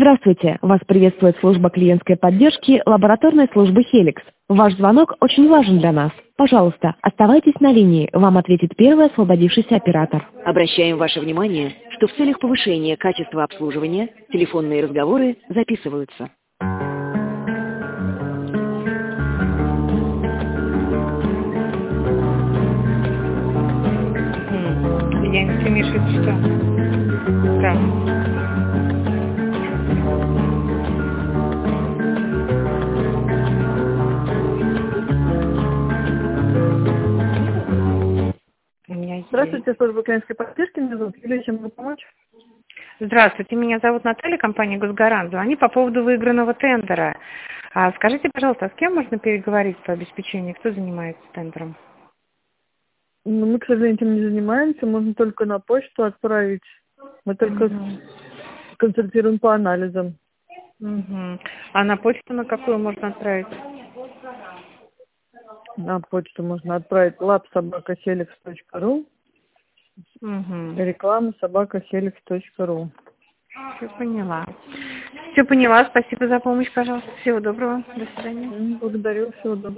Здравствуйте! Вас приветствует служба клиентской поддержки лабораторной службы Helix. Ваш звонок очень важен для нас. Пожалуйста, оставайтесь на линии, вам ответит первый освободившийся оператор. Обращаем ваше внимание, что в целях повышения качества обслуживания телефонные разговоры записываются. Я не имею в виду, что... Да. Здравствуйте, служба клиентской поддержки. Меня зовут Юлия, чем могу помочь? Здравствуйте, меня зовут Наталья, компания «Госгарант». Звоню по поводу выигранного тендера. Скажите, пожалуйста, с кем можно переговорить по обеспечению? Кто занимается тендером? Ну, мы, к сожалению, этим не занимаемся. Можно только на почту отправить. Мы только консультируем по анализам. А на почту на какую можно отправить? На почту можно отправить lab@helix.ru, реклама @helix.ru. Все поняла. Спасибо за помощь, пожалуйста. Всего доброго. До свидания. Благодарю. Всего доброго.